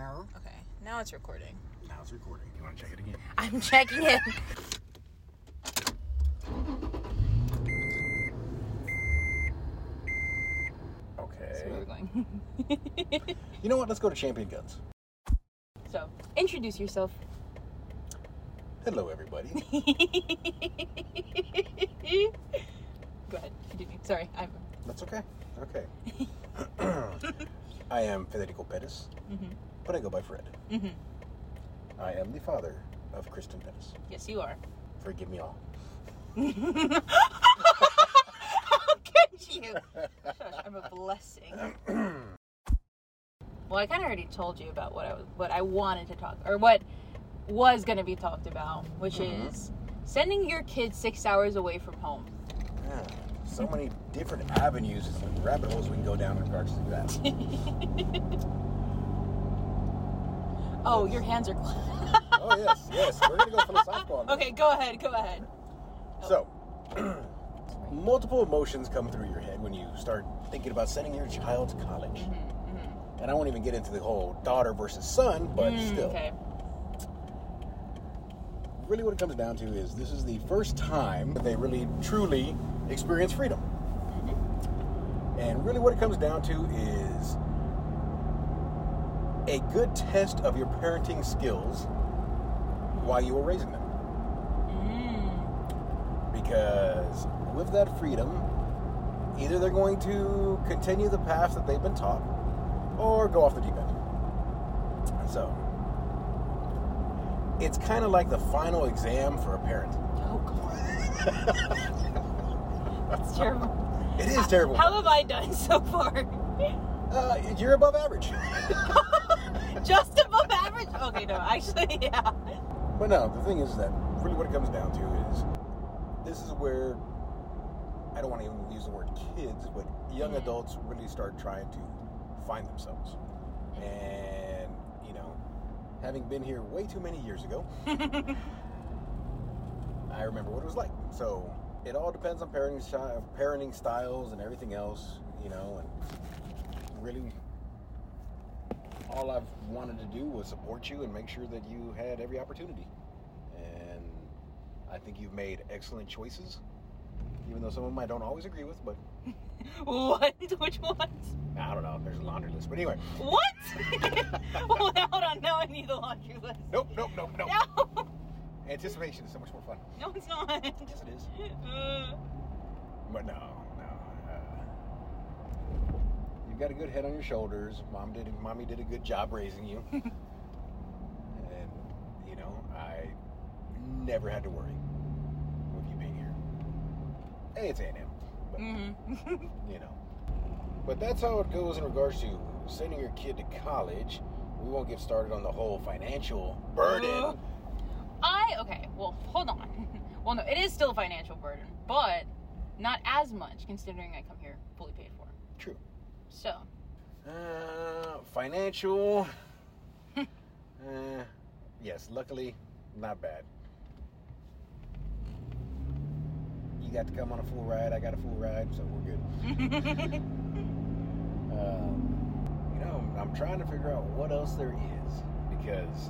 No. Okay, now it's recording. Now it's recording. You want to check it again? I'm checking it. Okay. That's where we're going. You know what? Let's go to Champion Guns. So, introduce yourself. Hello, everybody. Go ahead. Continue. Sorry, That's okay. Okay. I am Federico Pettis, but I go by Fred. I am the father of Kristen Pettis. Yes, you are. Forgive me all. How could you? Shush, I'm a blessing. Well, I kind of already told you about what I wanted to talk, or what was going to be talked about, which is sending your kids 6 hours away from home. Yeah, so many different avenues and rabbit holes we can go down in regards to that. Oh, your hands are... Oh, yes. We're going to go philosophical on this. Okay, go ahead. So, multiple emotions come through your head when you start thinking about sending your child to college. And I won't even get into the whole daughter versus son, but still. Okay. Really what it comes down to is this is the first time that they really, truly experience freedom. And really what it comes down to is a good test of your parenting skills while you were raising them. Because with that freedom, either they're going to continue the path that they've been taught or go off the deep end. So, it's kind of like the final exam for a parent. Oh, God. That's terrible. It is terrible. How have I done so far? You're above average. Just above average? Okay, no, actually, yeah. But no, the thing is that really what it comes down to is this is where, I don't want to even use the word kids, but young adults really start trying to find themselves. And, having been here way too many years ago, I remember what it was like. So it all depends on parenting styles and everything else, and really all I've wanted to do was support you and make sure that you had every opportunity. And I think you've made excellent choices, even though some of them I don't always agree with, but... What? Which ones? I don't know. There's a laundry list. But anyway. What? Well, hold on. Now I need the laundry list. Nope. No. Anticipation is so much more fun. No, it's not. Yes, it is. But no. You've got a good head on your shoulders. Mommy did a good job raising you. And, I never had to worry with you being here. Hey, it's A&M. But, But that's how it goes in regards to sending your kid to college. We won't get started on the whole financial burden. Okay, well, hold on. Well, no, it is still a financial burden, but not as much considering I come here fully paid for. True. So. Financial. Yes, luckily, not bad. You got to come on a full ride. I got a full ride, so we're good. I'm trying to figure out what else there is, because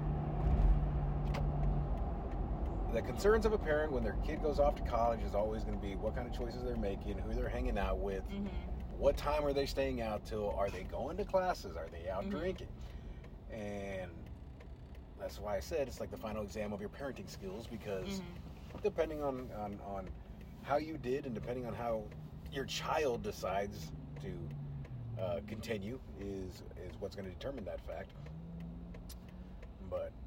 the concerns of a parent when their kid goes off to college is always going to be what kind of choices they're making, who they're hanging out with, what time are they staying out till, are they going to classes, are they out drinking? And that's why I said it's like the final exam of your parenting skills, because depending on how you did and depending on how your child decides to continue is what's going to determine that fact. But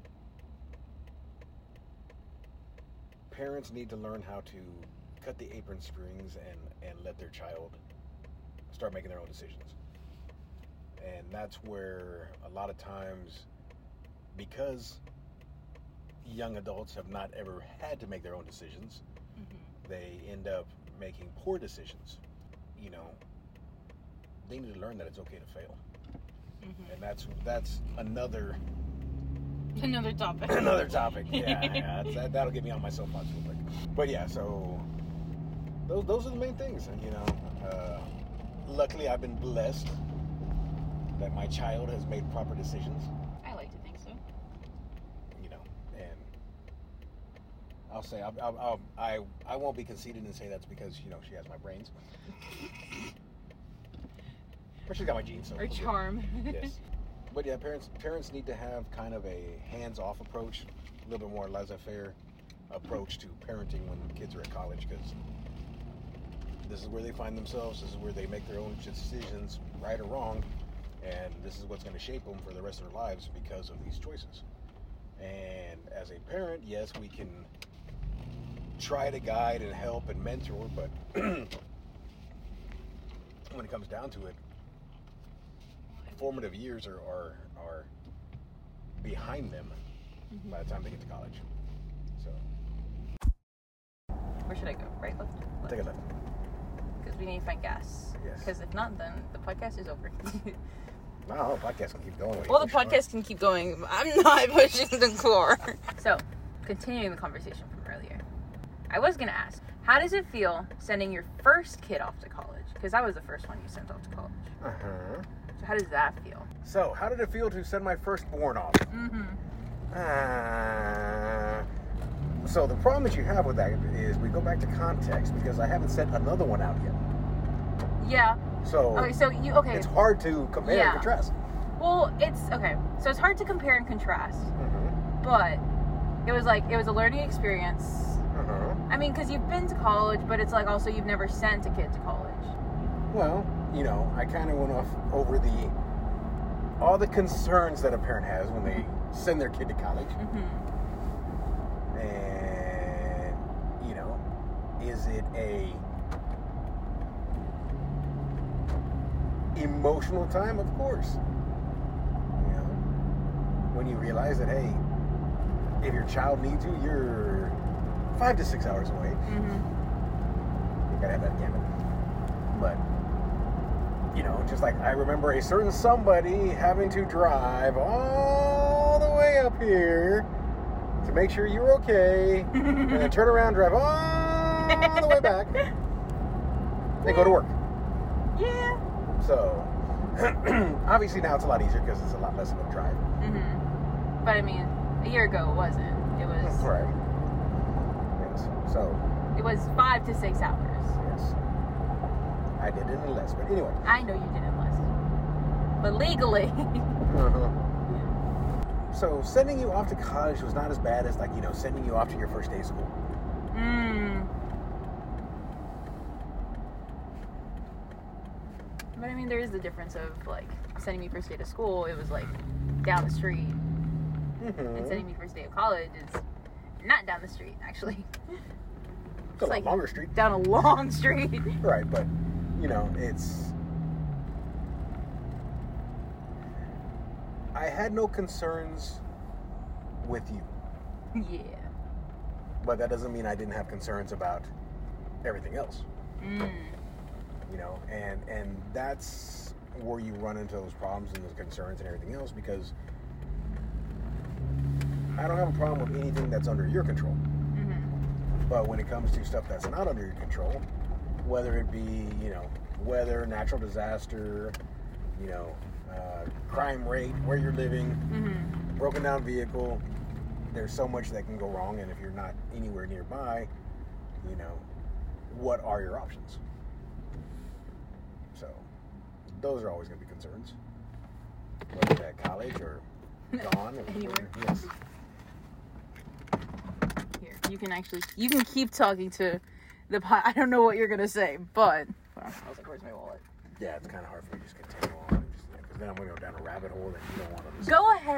parents need to learn how to cut the apron strings and let their child start making their own decisions. And that's where a lot of times, because young adults have not ever had to make their own decisions, they end up making poor decisions. They need to learn that it's okay to fail. And that's another topic. Another topic. Yeah. That'll get me on my soapbox real quick. But yeah, so those are the main things. And luckily I've been blessed that my child has made proper decisions. I like to think so. You know, and I'll say I won't be conceited and say that's because she has my brains, but she's got my genes. So Or charm. Yes, but yeah, parents need to have kind of a hands-off approach, a little bit more laissez-faire approach to parenting when kids are at college, because this is where they find themselves. This is where they make their own decisions, right or wrong, and this is what's going to shape them for the rest of their lives because of these choices. And as a parent, yes, we can try to guide and help and mentor, but when it comes down to it, formative years are behind them by the time they get to college. So where should I go? Right, left? Take a left. Because we need to find gas. Yes. Because if not, then the podcast is over. No, the podcast can keep going. Well, the podcast can keep going. I'm not pushing the core. So, continuing the conversation from earlier. I was going to ask, how does it feel sending your first kid off to college? Because I was the first one you sent off to college. Uh-huh. So how does that feel? So, how did it feel to send my firstborn off? So, the problem that you have with that is we go back to context, because I haven't sent another one out yet. Yeah. So, okay. It's hard to compare and contrast. Well, so it's hard to compare and contrast, but it was a learning experience. I mean, because you've been to college, but it's like also you've never sent a kid to college. Well, I kind of went off over all the concerns that a parent has when they send their kid to college. And, is it a emotional time? Of course. When you realize that, hey, if your child needs you, you're 5 to 6 hours away. You gotta have that gamut. But, just like I remember a certain somebody having to drive all the way up here to make sure you were okay, and then turn around, drive all the way back, and go to work. Yeah. So, obviously now it's a lot easier because it's a lot less of a drive. But I mean, a year ago it wasn't. It was... Right. Yes. So... It was 5 to 6 hours. Yes. I did it in less, but anyway. I know you did it less. But legally. So, sending you off to college was not as bad as, sending you off to your first day of school. But I mean, there is the difference of, sending me first day to school, it was, down the street. And sending me first day of college is not down the street, actually. It's a longer street. Down a long street. Right, but, it's... I had no concerns with you. Yeah. But that doesn't mean I didn't have concerns about everything else. And that's where you run into those problems and those concerns and everything else, because I don't have a problem with anything that's under your control. But when it comes to stuff that's not under your control, whether it be, weather, natural disaster, crime rate, where you're living, broken down vehicle, there's so much that can go wrong. And if you're not anywhere nearby, what are your options? So those are always going to be concerns, whether you're at college or gone or anywhere. Yes. Here, you can keep talking to the pot. I don't know what you're going to say, but I was like, where's my wallet? Yeah, it's kind of hard for me to just continue on, because then I'm going to go down a rabbit hole that you don't want to listen.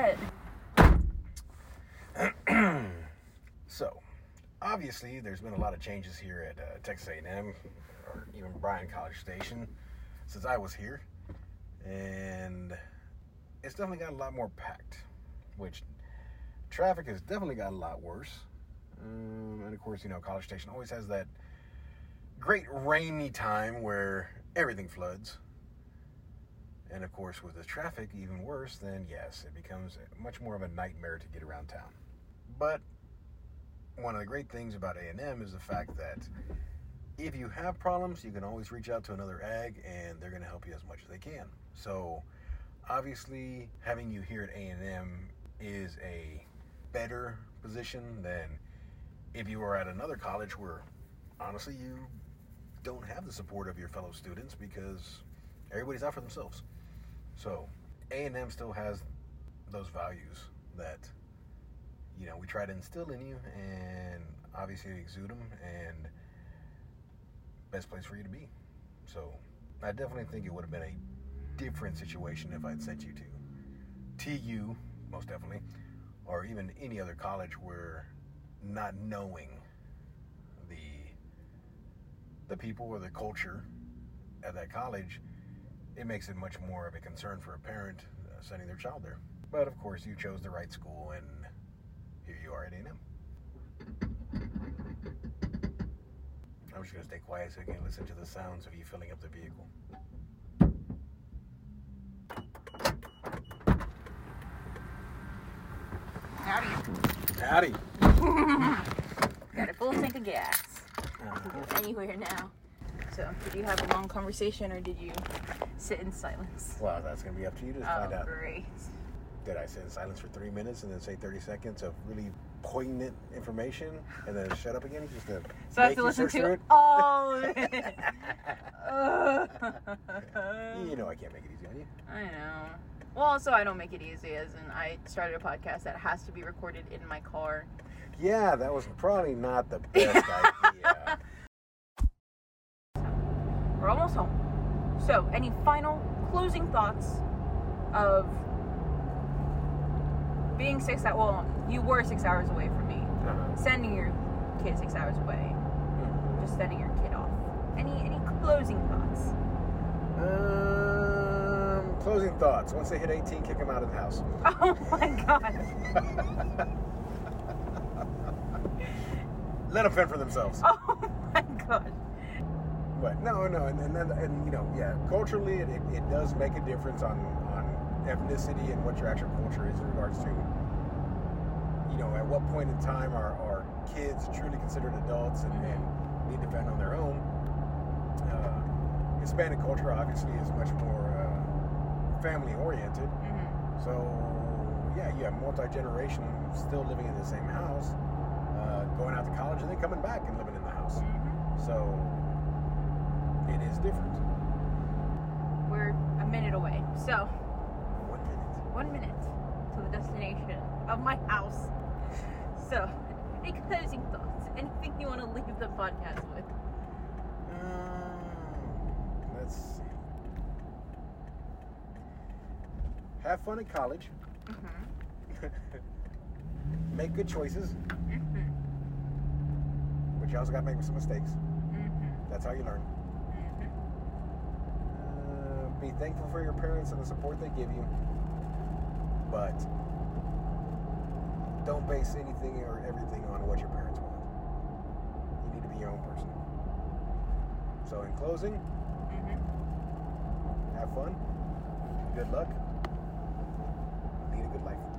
Go ahead. So, obviously, there's been a lot of changes here at Texas A&M, or even Bryan College Station, since I was here, and it's definitely gotten a lot more packed, which traffic has definitely gotten a lot worse. And of course, College Station always has that great rainy time where everything floods. And of course, with the traffic even worse, then yes, it becomes much more of a nightmare to get around town. But one of the great things about A&M is the fact that if you have problems, you can always reach out to another ag, and they're going to help you as much as they can. So obviously having you here at A&M is a better position than if you were at another college where honestly you don't have the support of your fellow students because everybody's out for themselves. So A&M still has those values that, you know, we try to instill in you, and obviously exude them, and best place for you to be. So I definitely think it would have been a different situation if I'd sent you to TU, most definitely, or even any other college where not knowing the people or the culture at that college, it makes it much more of a concern for a parent sending their child there. But of course, you chose the right school, and here you are at A&M. I'm just going to stay quiet so you can listen to the sounds of you filling up the vehicle. Howdy. Got a full tank of gas. You can go anywhere now. So, did you have a long conversation or did you sit in silence? Well, that's going to be up to you to find out. Great. Did I sit in silence for 3 minutes and then say 30 seconds of really poignant information and then shut up again just to so I have to listen to all of it? You know I can't make it easy on you. I know. Well, also I don't make it easy, as in I started a podcast that has to be recorded in my car. Yeah, that was probably not the best idea. We're almost home. So, any final closing thoughts of being 6 hours? Well, you were 6 hours away from me. Sending your kid 6 hours away. Just sending your kid off. Any closing thoughts? Closing thoughts. Once they hit 18, kick them out of the house. Oh my god. Let them fend for themselves. Oh my god. But no, and you know, yeah, culturally it does make a difference on ethnicity and what your actual culture is in regards to, you know, at what point in time are kids truly considered adults and need to fend on their own. Hispanic culture obviously is much more family oriented. So yeah, you have multi-generational still living in the same house, going out to college and then coming back and living in the house. So it is different. We're a minute away. So 1 minute. 1 minute to the destination of my house. So, any closing thoughts? Anything you want to leave the podcast with? Let's see. Have fun at college. Make good choices. But you also got to make some mistakes. That's how you learn. Be thankful for your parents and the support they give you. But don't base anything or everything on what your parents want. You need to be your own person. So in closing, have fun, good luck, lead a good life.